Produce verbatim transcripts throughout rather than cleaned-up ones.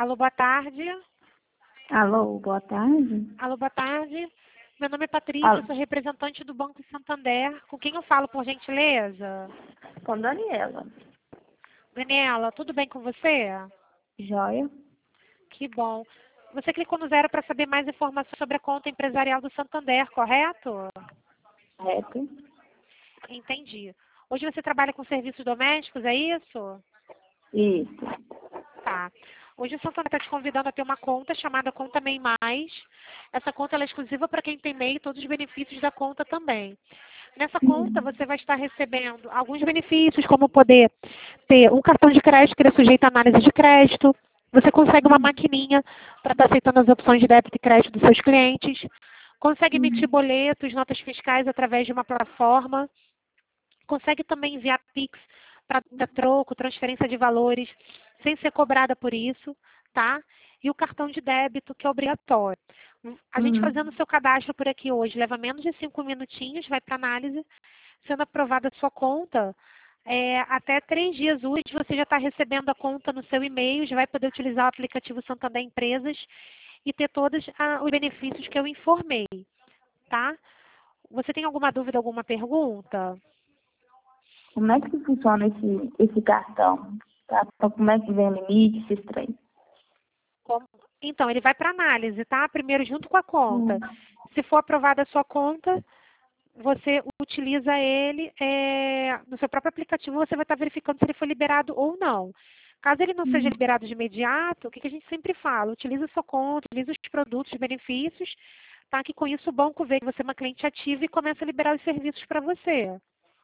Alô, boa tarde. Alô, boa tarde. Alô, boa tarde. Meu nome é Patrícia, Alô. sou representante do Banco Santander. Com quem eu falo, por gentileza? Com Daniela. Daniela, tudo bem com você? Joia. Que bom. Você clicou no zero para saber mais informações sobre a conta empresarial do Santander, correto? Correto. Entendi. Hoje você trabalha com serviços domésticos, é isso? Isso. Tá. Hoje o Santander está te convidando a ter uma conta chamada Conta MEI Mais. Essa conta ela é exclusiva para quem tem MEI e todos os benefícios da conta também. Nessa conta você vai estar recebendo alguns benefícios, como poder ter um cartão de crédito que é sujeito à análise de crédito. Você consegue uma maquininha para estar aceitando as opções de débito e crédito dos seus clientes. Consegue emitir boletos, notas fiscais através de uma plataforma. Consegue também enviar Pix para troco, transferência de valores, sem ser cobrada por isso, tá? E o cartão de débito, que é obrigatório. A gente Uhum. fazendo o seu cadastro por aqui hoje, leva menos de cinco minutinhos, vai para análise. Sendo aprovada a sua conta, é, até três dias úteis você já está recebendo a conta no seu e-mail, já vai poder utilizar o aplicativo Santander Empresas e ter todos ah, os benefícios que eu informei, tá? Você tem alguma dúvida, alguma pergunta? Como é que funciona esse, esse cartão? Tá? Então, como é que vem o limite, esses trem? Como- Então, ele vai para análise, tá? Primeiro junto com a conta. Hum. Se for aprovada a sua conta, você utiliza ele é, no seu próprio aplicativo, você vai estar verificando se ele foi liberado ou não. Caso ele não seja liberado de imediato, o que, que a gente sempre fala? Utiliza a sua conta, utiliza os produtos, os benefícios, tá? Que com isso o banco vê que você é uma cliente ativa e começa a liberar os serviços para você.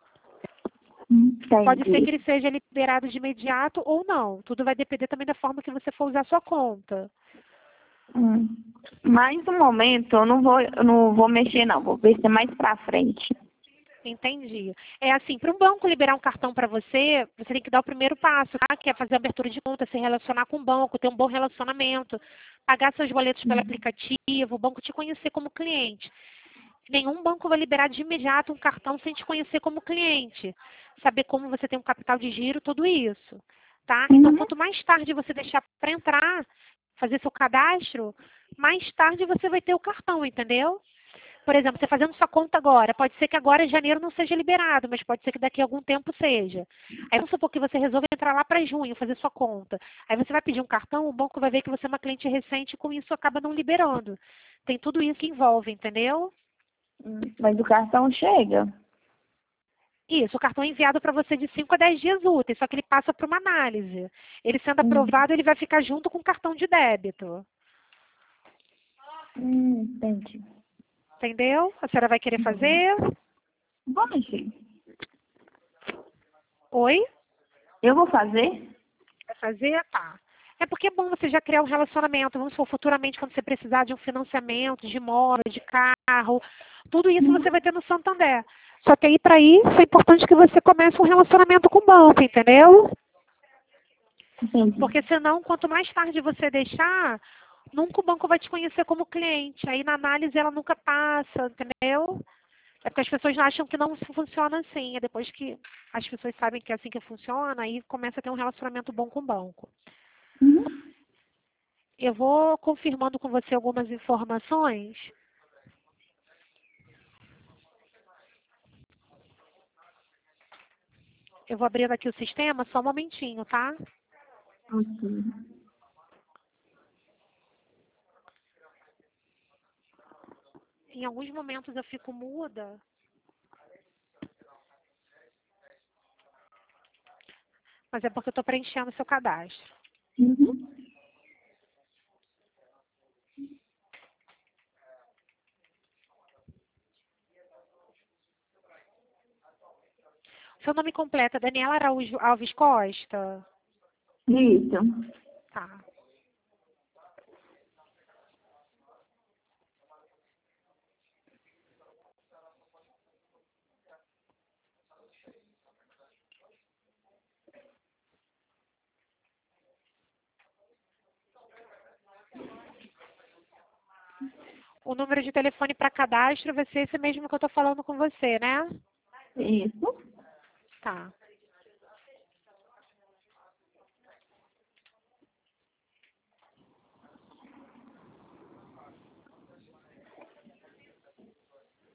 Pode ser que Entendi. ele seja liberado de imediato ou não. Tudo vai depender também da forma que você for usar a sua conta. Hum. Mas no momento eu não vou, eu não vou mexer não, vou ver se é mais pra frente. Entendi. É assim, para um banco liberar um cartão para você, você tem que dar o primeiro passo, tá? Que é fazer a abertura de conta, se relacionar com o banco, ter um bom relacionamento, pagar seus boletos pelo aplicativo, o banco te conhecer como cliente. Nenhum banco vai liberar de imediato um cartão sem te conhecer como cliente. Saber como você tem um capital de giro, tudo isso. Tá? Então, Uhum. quanto mais tarde você deixar para entrar, fazer seu cadastro, mais tarde você vai ter o cartão, entendeu? Por exemplo, você fazendo sua conta agora, pode ser que agora em janeiro não seja liberado, mas pode ser que daqui a algum tempo seja. Aí vamos supor que você resolve entrar lá para junho, fazer sua conta. Aí você vai pedir um cartão, o banco vai ver que você é uma cliente recente e com isso acaba não liberando. Tem tudo isso que envolve, entendeu? Hum. Mas o cartão chega. Isso, o cartão é enviado para você de cinco a dez dias úteis, só que ele passa para uma análise. Ele sendo Hum. aprovado, ele vai ficar junto com o cartão de débito. Hum, entendi. Entendeu? A senhora vai querer fazer? Vou mexer. Oi? Eu vou fazer? Vai fazer? Tá. É porque é bom você já criar um relacionamento. Vamos supor, futuramente, quando você precisar de um financiamento, de imóvel, de carro, tudo isso você vai ter no Santander. Só que aí, para isso, é importante que você comece um relacionamento com o banco, entendeu? Entendi. Porque senão, quanto mais tarde você deixar, nunca o banco vai te conhecer como cliente. Aí na análise ela nunca passa, entendeu? É porque as pessoas acham que não funciona assim. É depois que as pessoas sabem que é assim que funciona, aí começa a ter um relacionamento bom com o banco. Uhum. Eu vou confirmando com você algumas informações. Eu vou abrindo aqui o sistema, só um momentinho, tá? Ok. Em alguns momentos eu fico muda, mas é porque eu estou preenchendo o seu cadastro. Uhum. Seu nome completo é Daniela Araújo Alves Costa? Isso. Tá. O número de telefone para cadastro vai ser esse mesmo que eu estou falando com você, né? Isso. Tá.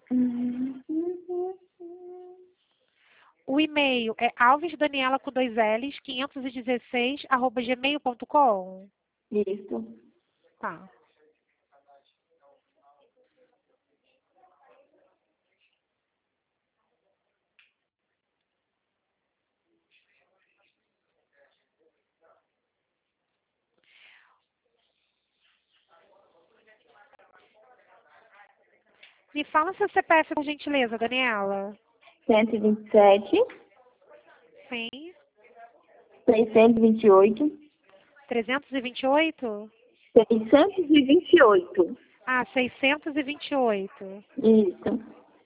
O e-mail é alvesdaniela com dois L's, quinhentos e dezesseis, arroba gmail ponto com. Isso. Tá. Me fala seu C P F, por gentileza, Daniela. cento e vinte e sete, Sim. seiscentos e vinte e oito, trezentos e vinte e oito? seiscentos e vinte e oito. Ah, seiscentos e vinte e oito. Isso.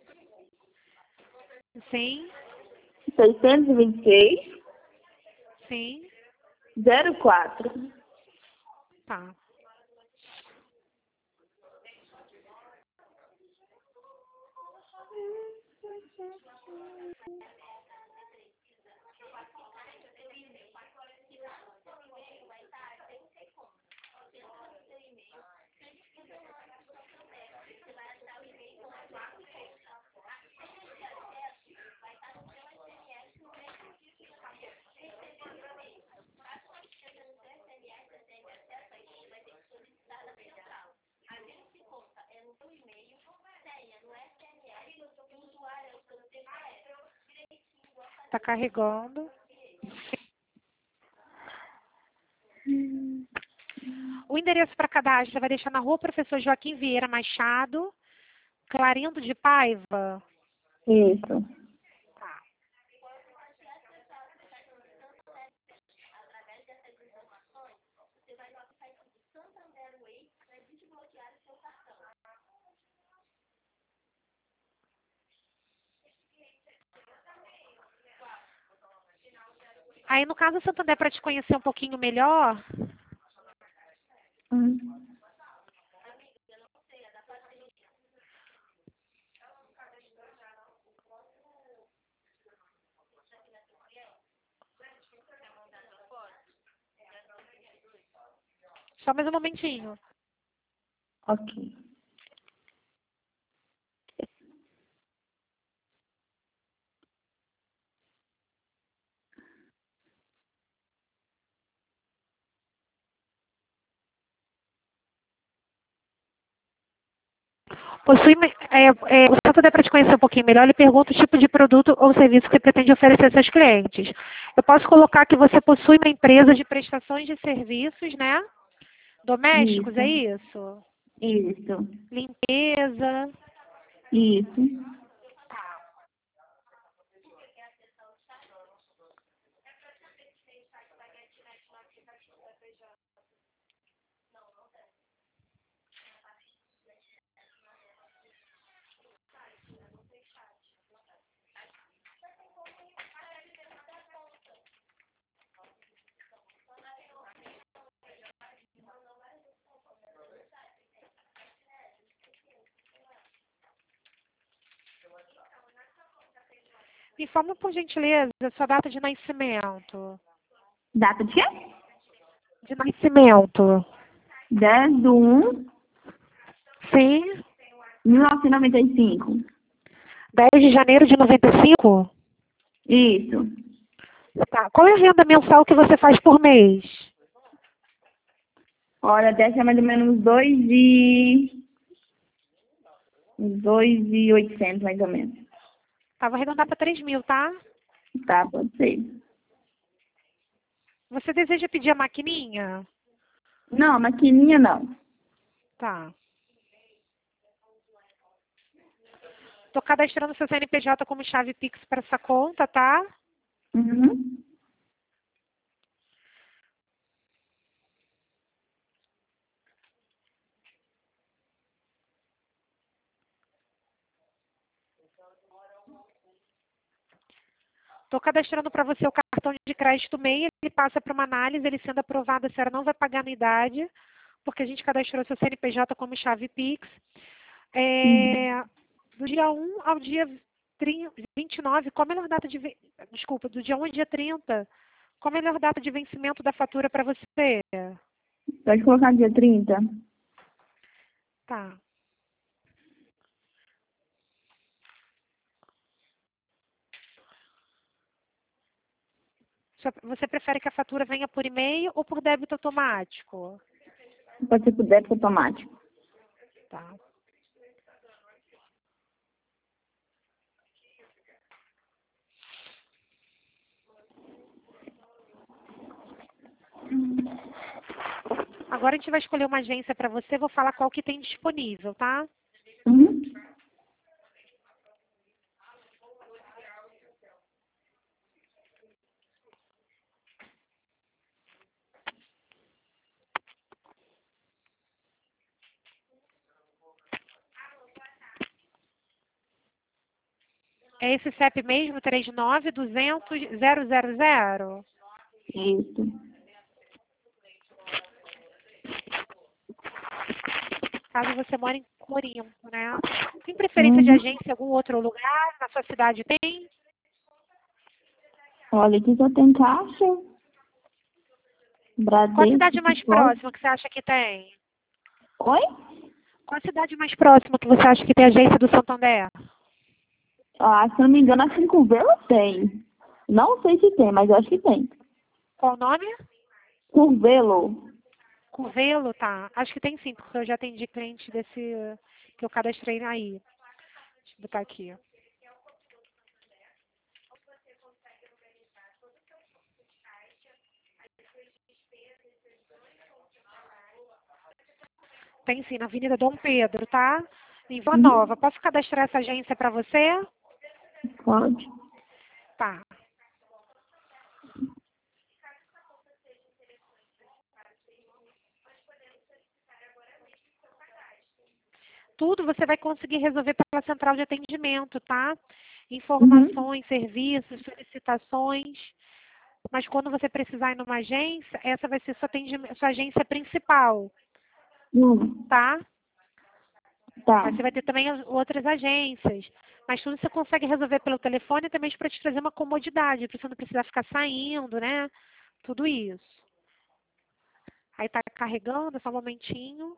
Sim. seiscentos e vinte e seis, Sim. zero quatro. Tá. Tá carregando. O endereço para cadastro você vai deixar na rua Professor Joaquim Vieira Machado, Clarindo de Paiva. Isso. Aí, no caso, Santander, para te conhecer um pouquinho melhor, Hum. só mais um momentinho. Ok. Possui, é, é, o Santander, para te conhecer um pouquinho melhor, ele pergunta o tipo de produto ou serviço que você pretende oferecer aos seus clientes. Eu posso colocar que você possui uma empresa de prestações de serviços, né? Domésticos, é Isso. isso? Isso. Limpeza. Isso. Me informa, por gentileza, a sua data de nascimento. Data de quê? De nascimento. dez de um Sim. de mil novecentos e noventa e cinco. dez de janeiro de noventa e cinco? Isso. Tá. Qual é a renda mensal que você faz por mês? Olha, deve ser mais ou menos dois e... uns dois e oitocentos, mais ou menos. Tá, vou arredondar para três mil, tá? Tá, pode ser. Você deseja pedir a maquininha? Não, maquininha não. Tá. Tô cadastrando seu C N P J como chave Pix para essa conta, tá? Uhum. Estou cadastrando para você o cartão de crédito M E I, ele passa para uma análise, ele sendo aprovado, a senhora não vai pagar anuidade, porque a gente cadastrou seu C N P J como chave Pix. É, do dia um ao dia vinte e nove, qual a melhor data de... ve- Desculpa, do dia um ao dia trinta, qual a melhor data de vencimento da fatura para você? Pode colocar no dia trinta. Tá. Você prefere que a fatura venha por e-mail ou por débito automático? Pode ser por débito automático. Tá. Agora a gente vai escolher uma agência para você, vou falar qual que tem disponível, tá? Uhum. É esse C E P mesmo, três nove duzentos zero zero zero? Isso. Caso você mora em Corinto, né? Tem preferência de Uhum. agência em algum outro lugar? Na sua cidade tem? Olha, aqui só tem caixa, Qual a cidade Bradesco, mais Cicobi. próxima que você acha que tem? Oi? Qual a cidade mais próxima que você acha que tem agência do Santander? Ah, se eu não me engano, a Cinco Velo tem. Não sei se tem, mas eu acho que tem. Qual o nome? Curvelo. Curvelo, tá. Acho que tem sim, porque eu já atendi cliente desse que eu cadastrei aí. Deixa eu botar aqui. Tem sim, na Avenida Dom Pedro, tá? Em Vila Uhum. Nova. Posso cadastrar essa agência para você? Pode. Tá. Tudo você vai conseguir resolver pela central de atendimento, tá? Uhum. Informações, serviços, solicitações. Mas quando você precisar ir numa agência, essa vai ser sua, atendimento, sua agência principal, Hum. tá? Tá. Mas você vai ter também as outras agências. Mas tudo você consegue resolver pelo telefone também para te trazer uma comodidade, para você não precisar ficar saindo, né? Tudo isso. Aí tá carregando, só um momentinho.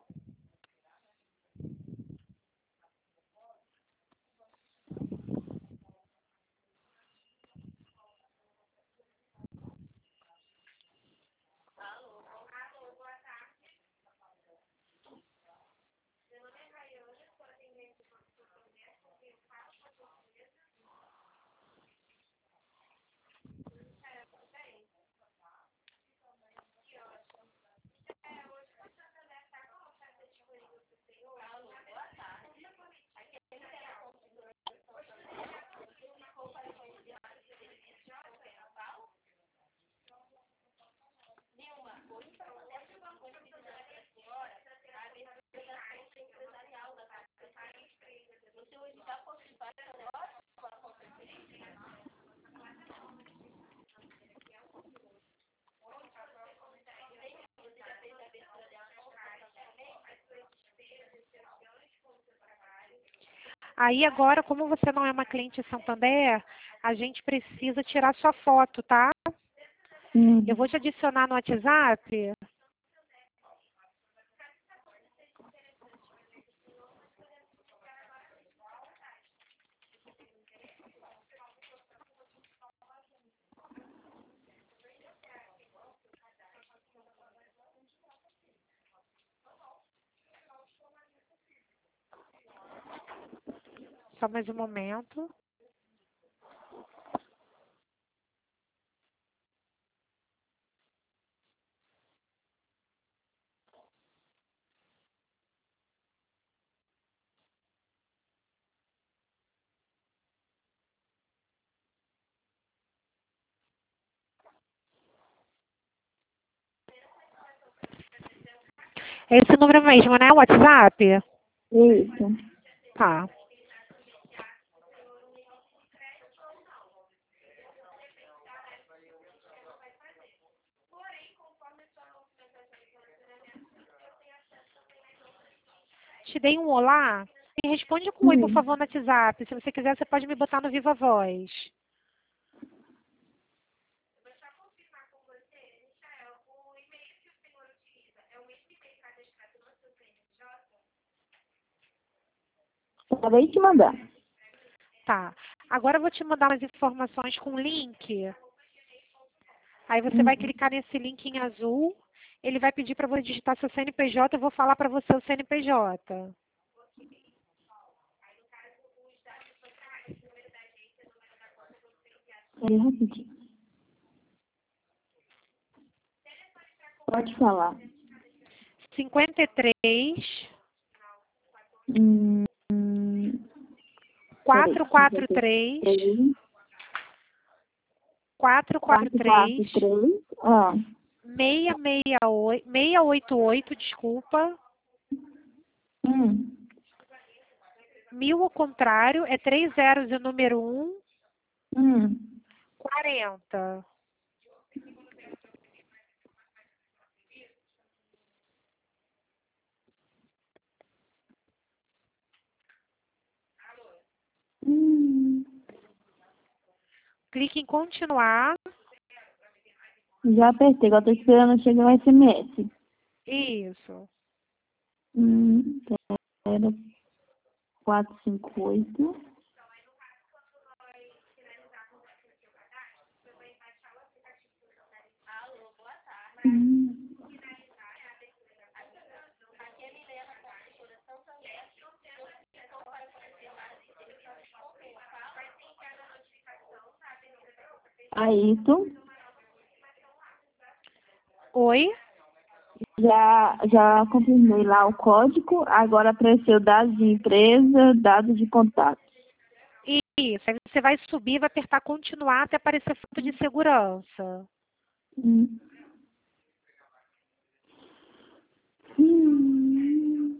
Aí agora, como você não é uma cliente Santander, a gente precisa tirar sua foto, tá? Eu Hum. vou te adicionar no WhatsApp. Só mais um momento. É esse número mesmo, né? O WhatsApp? Isso. Tá. Te dei um olá. Me responde com oi, por Hum. favor, no WhatsApp. Se você quiser, você pode me botar no Viva Voz. Acabei de te mandar. Tá. Agora eu vou te mandar umas informações com link Aí você vai clicar nesse link em azul. Ele vai pedir para você digitar seu C N P J. Eu vou falar para você o C N P J. Peraí, rapidinho. Pode falar. cinquenta e três, Hum, quatrocentos e quarenta e três, quatrocentos e quarenta e três, Ah. seiscentos e sessenta e oito, seiscentos e oitenta e oito, desculpa. Hum. Mil ao contrário, é três zeros e o número um, Hum. quarenta. Hum. Clique em continuar. Já apertei, agora tô esperando chegar o S M S. Isso. Hum. Era quatrocentos e cinquenta e oito. Hum. Aí, tu Oi? já, já confirmei lá o código, agora apareceu dados de empresa, dados de contato. Isso. Aí você vai subir, vai apertar continuar até aparecer foto de segurança. Hum. Hum.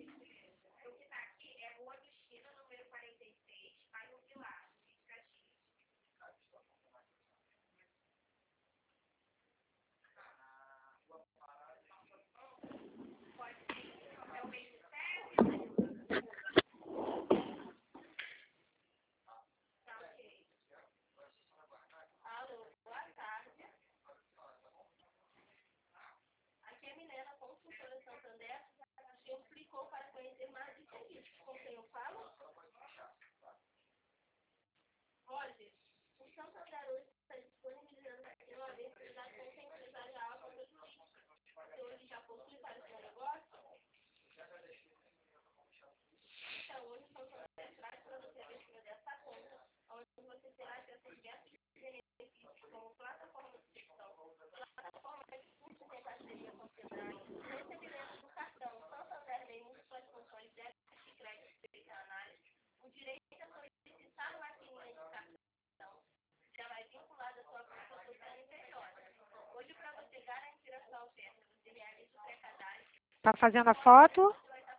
Tá fazendo a foto?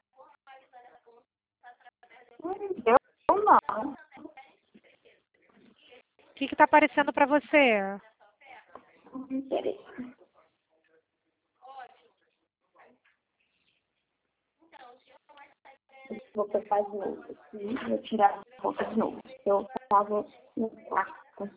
Eu não. O que está aparecendo para você? Peraí. Vou apertar de novo aqui, vou tirar a foto de novo. Eu estava no quarto.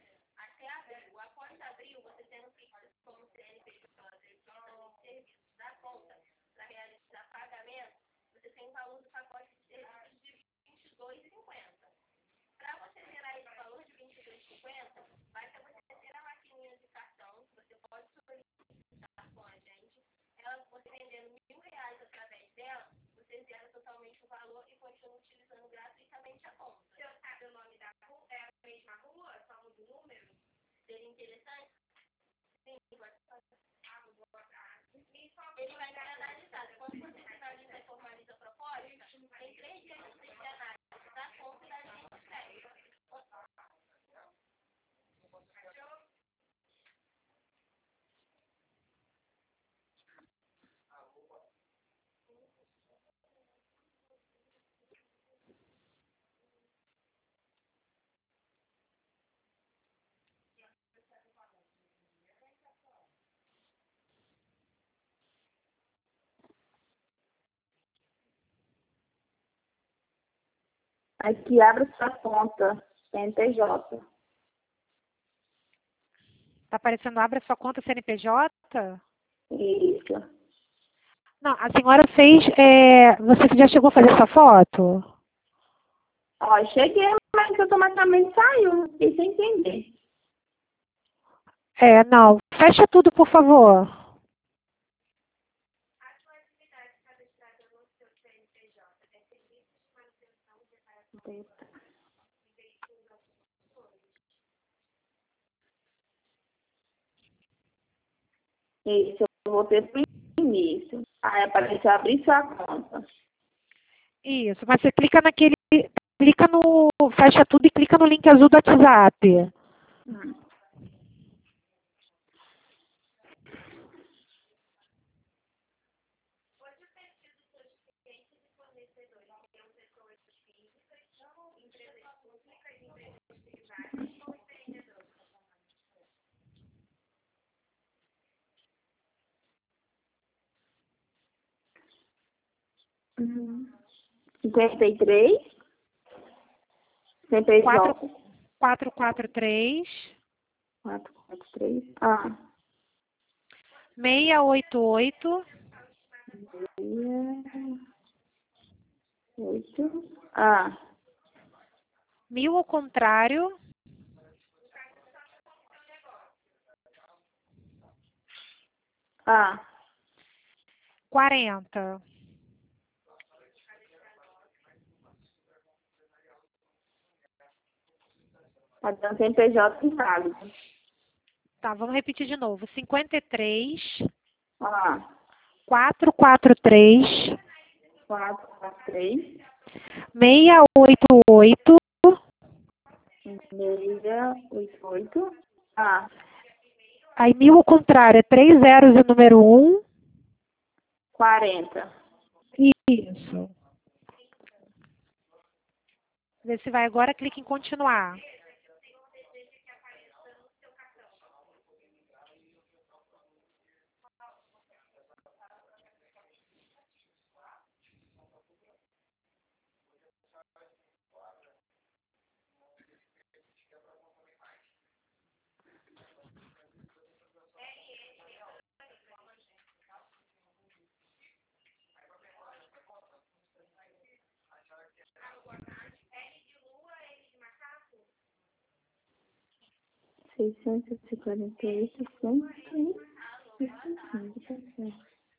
Aqui, abre sua conta, C N P J. Tá aparecendo, abre a sua conta C N P J? Isso. Não, a senhora fez, é, você já chegou a fazer essa foto? Ó, cheguei, mas automaticamente saiu, não fiquei sem entender. É, não, Fecha tudo, por favor. Isso, eu vou ter pro início. Aí apareceu abrir sua conta. Isso, mas você clica naquele, clica no, fecha tudo e clica no link azul do WhatsApp. Hum. Uhum. cinquenta e três. C P J. quatro quatro três. quatro quatro três. Ah. seis oito oito. Oito. Ah. Mil ao contrário. Ah. quarenta. Tá dando C P J inválido. Tá, vamos repetir de novo. cinquenta e três. Ah. quatro quatro três. quatro quatro três. seis oito oito. seis oito oito. Ah. Aí mil ao contrário é três zeros e o número um. quarenta. Isso. Vê se vai agora, clique em continuar. seiscentos e quarenta e oito, cento e sessenta.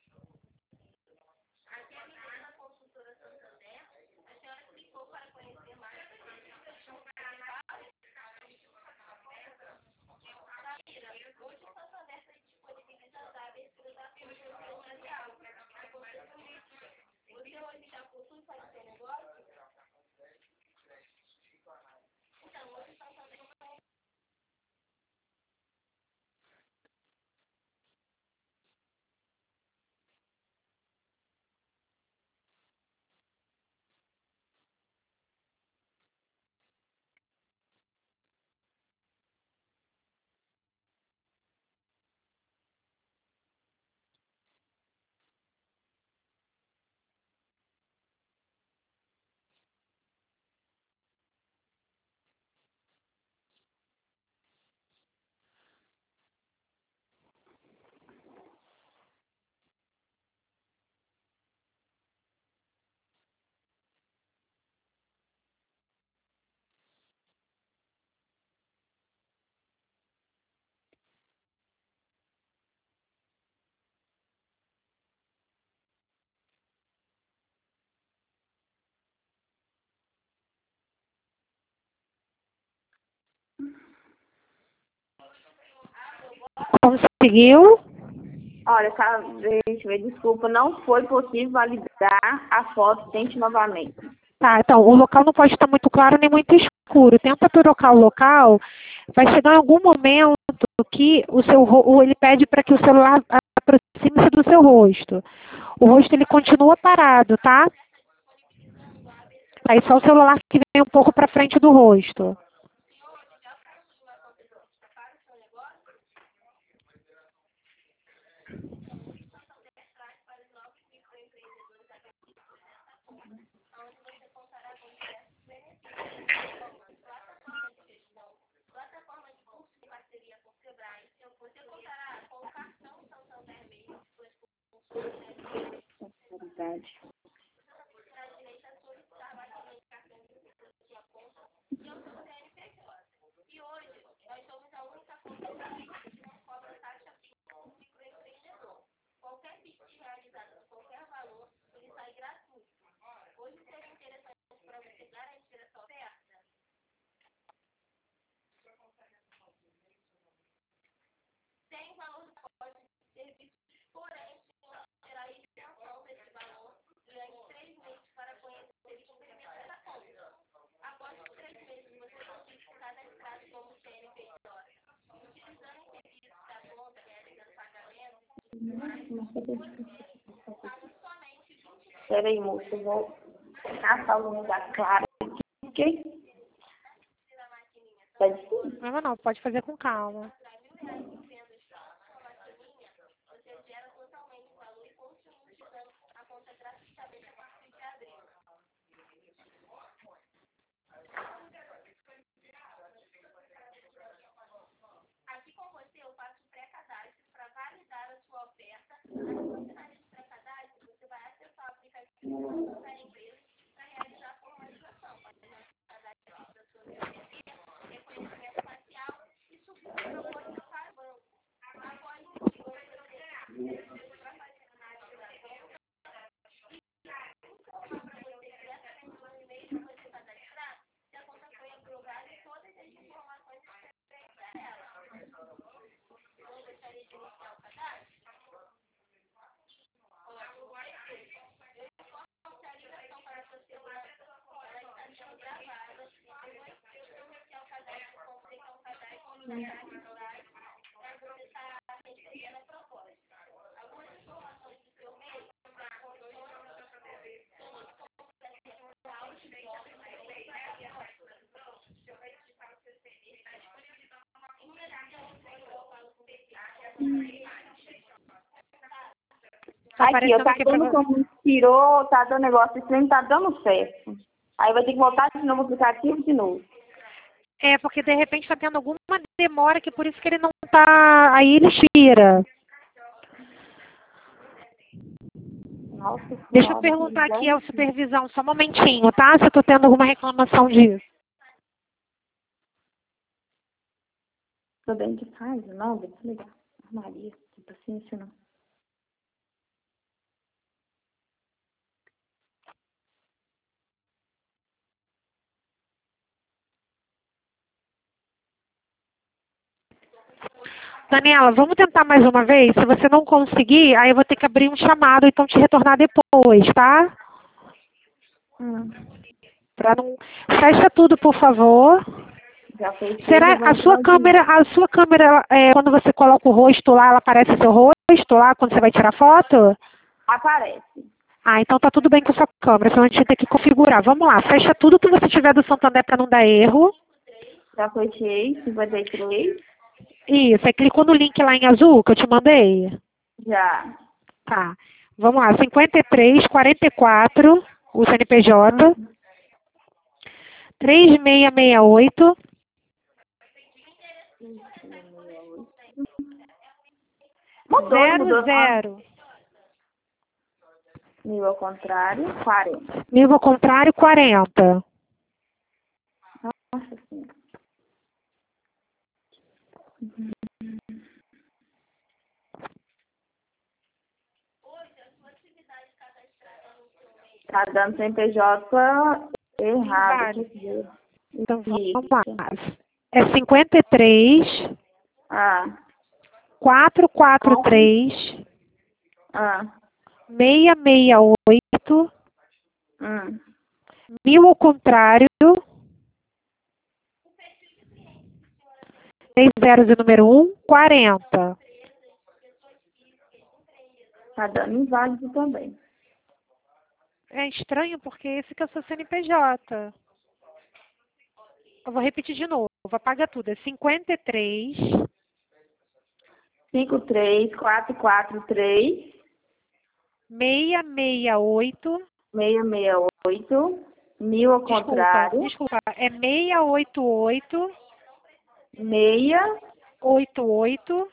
Conseguiu? Olha, tá, deixa eu ver, desculpa, não foi possível validar a foto, tente novamente. Tá, então, o local não pode estar muito claro nem muito escuro. Tenta trocar o local. Vai chegar em algum momento que o seu ro- ele pede para que o celular aproxime-se do seu rosto. O rosto ele continua parado, tá? Aí só o celular que vem um pouco para frente do rosto. Verdade. Espera aí, moça, eu vou caçar o nome da Clara aqui, ok? Tá difícil. Não, não, pode fazer com calma. Tá Aqui, ó, aparecendo tá aqui pra dando você. como tirou, tá dando negócio, isso não tá dando certo. Aí vai ter que voltar de novo o aplicativo de novo. É, porque de repente está tendo alguma demora que por isso que ele não tá. Aí ele tira. Nossa Deixa eu senhora, perguntar que aqui ao gente. supervisão, só um momentinho, tá? Se eu tô tendo alguma reclamação disso. Tô dentro de casa, não, vou desligar. Maria, que paciência não. Daniela, vamos tentar mais uma vez? Se você não conseguir, aí eu vou ter que abrir um chamado, então te retornar depois, tá? Hum, Pra não. Fecha tudo, por favor. já fechei, já Será vou a sua entrar de câmera, novo. a sua câmera, é, quando você coloca o rosto lá, ela aparece seu rosto lá quando você vai tirar foto? Aparece. Ah, então tá tudo bem com a sua câmera, senão a gente tem que configurar. Vamos lá, fecha tudo que você tiver do Santander para não dar erro. Já fechei, cinquenta e três. Isso, aí clicou no link lá em azul que eu te mandei. Já. Tá. Vamos lá, cinquenta e três, quarenta e quatro, o C N P J, Hum, três seis seis oito, Mudou, zero mudou. Ah, zero. mil ao contrário, quarenta. Nível ao contrário, quarenta. Nossa senhora. Tá dando C N P J errado. Inválido. Aqui. Então vamos lá. Isso. É cinquenta e três, Ah, quatrocentos e quarenta e quatro. três, Ah, seiscentos e sessenta e oito, hum. mil ao contrário, três zeros e número um, quarenta. Tá dando inválido também. É estranho porque esse que é o seu C N P J. Eu vou repetir de novo. Apaga tudo. É cinquenta e três, cinco três quatro quatro três seiscentos e sessenta e oito. seis seis oito. Mil ao Desculpa, contrário. desculpa. É seiscentos e oitenta e oito, Meia. oitenta e oito,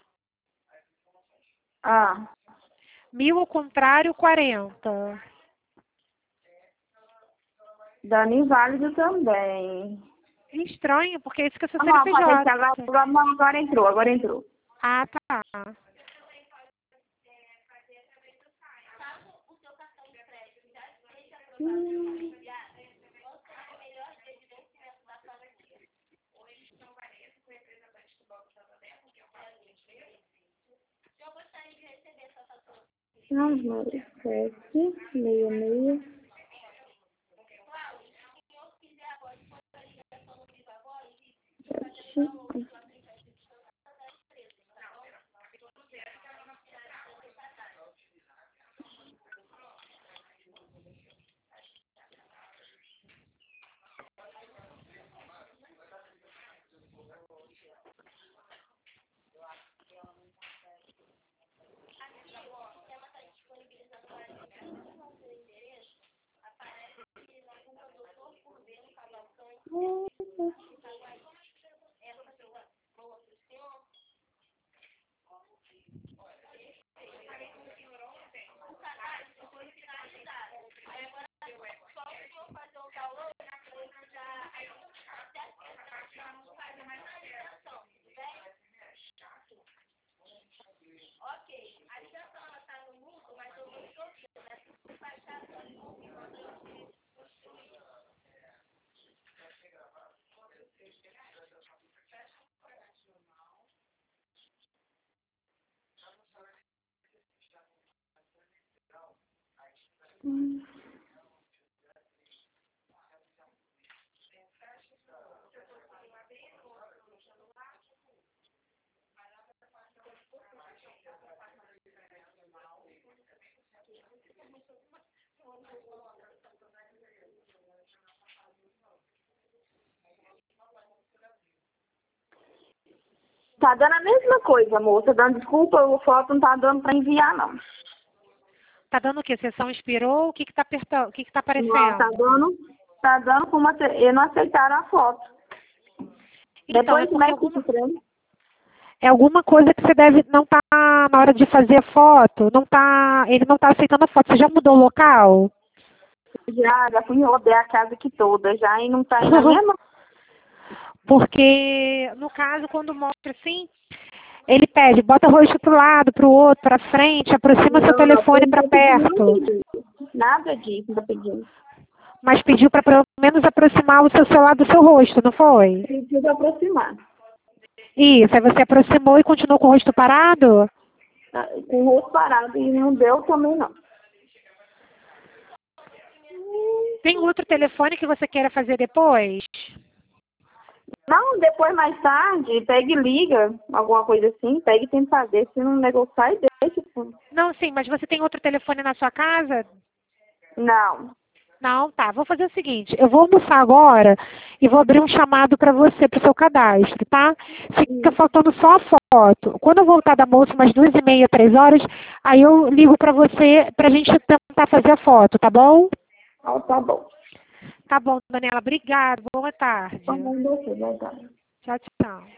Ah, mil ao contrário, quarenta. dando inválido também. Estranho, porque esse que é o seu Vamos lá, Patrícia, C N P J. agora, agora agora entrou, agora entrou. Ah, tá. Hum. Ai, Maria, sete, meia, meia. Sete. Hum. Tá dando a mesma coisa, moça. Dando desculpa, a foto não tá dando pra enviar, não. Tá dando o quê? Sessão expirou? O que que tá apertando? O que que tá Não, tá aparecendo? dando, tá dando como ace- eles não aceitaram a foto. Então, Depois é como porque é que alguma, se trem? é alguma coisa que você deve não tá na hora de fazer a foto, não tá, ele não tá aceitando a foto. Você já mudou o local? Já, já fui rodar a casa aqui toda, já, e não tá indo na mesma. Porque, no caso, quando mostra assim, ele pede, bota o rosto pro lado, pro outro, pra frente, aproxima seu Não, não, telefone não para tá pedindo, não perto. pediu. Nada disso, não tá pedindo. Mas pediu para pelo menos aproximar o seu celular do seu rosto, não foi? Precisa aproximar. Isso, aí você aproximou e continuou com o rosto parado? Tá, com o rosto parado, e não deu também, não. Tem outro telefone que você queira fazer depois? Não, depois, mais tarde, pega e liga, alguma coisa assim, pega e tenta fazer. Se não negociar, deixa. Pô. Não, sim, mas você tem outro telefone na sua casa? Não. Não, tá. Vou fazer o seguinte, eu vou almoçar agora e vou abrir um chamado para você, para o seu cadastro, tá? Fica faltando só a foto. Quando eu voltar da moça, umas duas e meia, três horas, aí eu ligo para você para a gente tentar fazer a foto, tá bom? Ah, tá bom. Tá bom, Daniela. Obrigada. Boa tarde. Tá bom, você vai dar. Tchau, tchau.